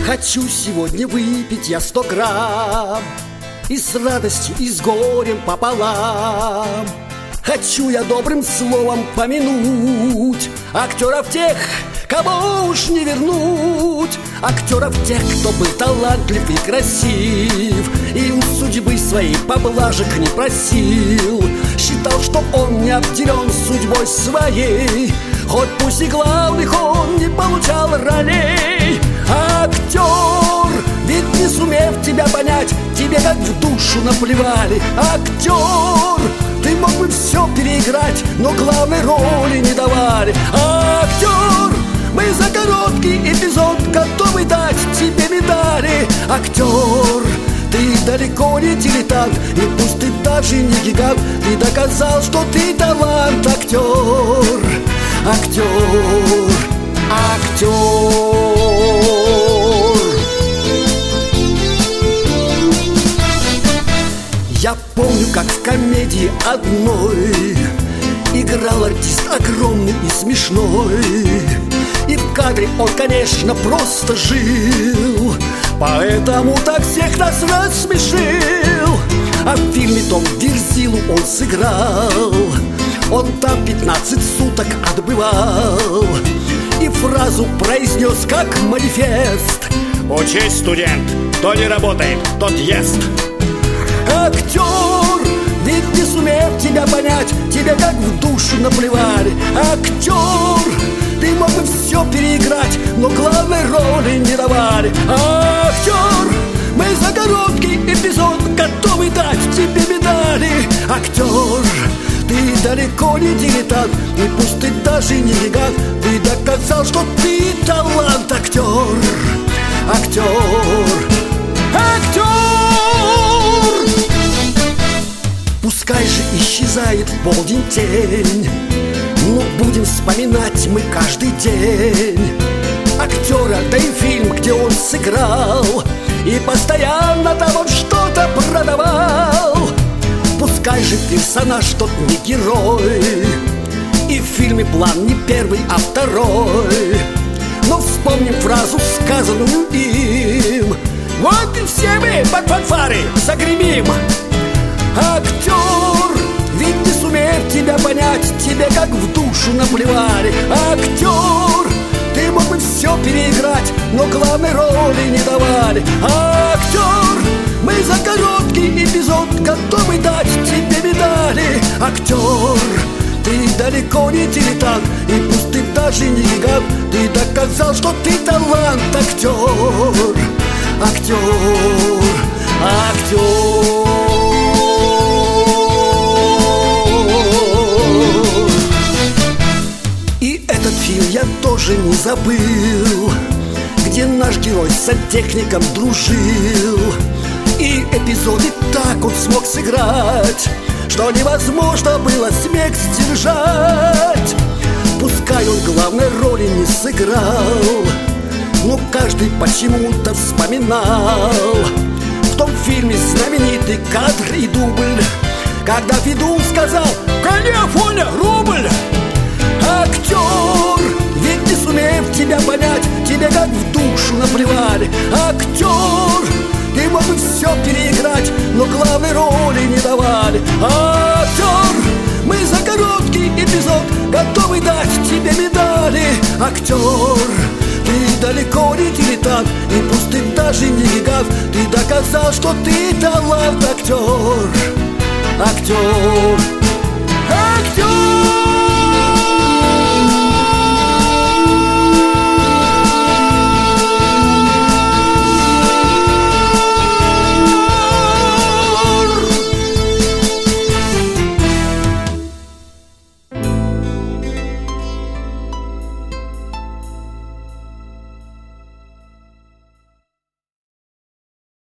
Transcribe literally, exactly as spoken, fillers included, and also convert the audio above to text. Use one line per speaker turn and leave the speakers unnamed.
Хочу сегодня выпить я сто грамм, и с радостью, и с горем пополам. Хочу я добрым словом помянуть актеров тех, кого уж не вернуть. Актеров тех, кто был талантлив и красив, и у судьбы своей поблажек не просил. Считал, что он не обделен судьбой своей, хоть пусть и главных он не получал ролей. Актер, ведь не сумев тебя понять, тебе как в душу наплевали. Актер, ты мог бы все переиграть, но главной роли не давали. Актер, мы за короткий эпизод готовы дать тебе медали. Актер, ты далеко не дилетант, и пусть ты даже не гигант, ты доказал, что ты талант. Актер, актер, актер. Я помню, как в комедии одной играл артист огромный и смешной, и в кадре он, конечно, просто жил, поэтому так всех нас рассмешил. А в фильме том Верзилу он сыграл, он там пятнадцать суток отбывал, и фразу произнес как манифест:
учись, студент, кто не работает, тот ест.
Актер, ведь не сумев тебя понять, тебе как в душу наплевали. Актер, ты мог бы все переиграть, но главной роли не давали. Актер, мы за короткий эпизод готовы дать тебе медали. Актер, ты далеко не дилетант, и пусть ты даже не гигант, ты доказал, что ты талант. Актер, актер, актер. Пускай же исчезает в полдень тень, но будем вспоминать мы каждый день актера, да и фильм, где он сыграл, и постоянно там он что-то продавал. Пускай же персонаж тот не герой, и в фильме план не первый, а второй, но вспомним фразу, сказанную им: вот и все мы под фанфары загремим. Актер, ведь не сумев тебя понять, тебе как в душу наплевали. Актер, ты мог бы все переиграть, но главной роли не давали. Актер, мы за короткий эпизод готовы дать тебе медали. Актер, ты далеко не дилетант, и пусть ты даже не гигант, ты доказал, что ты талант. Актер, актер, актер. И этот фильм я тоже не забыл, где наш герой с сантехником дружил, и эпизоды так он смог сыграть, что невозможно было смех сдержать. Пускай он главной роли не сыграл, но каждый почему-то вспоминал в том фильме знаменитый кадр и дубль, когда Федун сказал: «Коня, Фоня, рубль!» Актер, ведь не сумев тебя понять, тебе как в душу наплевали. Актер, ты мог бы все переиграть, но главной роли не давали. Актер, мы за короткий эпизод готовы дать тебе медали. Актер, ты далеко не дилетант, и пусть ты даже не гигант, ты доказал, что ты талант. Актер, актер, актер.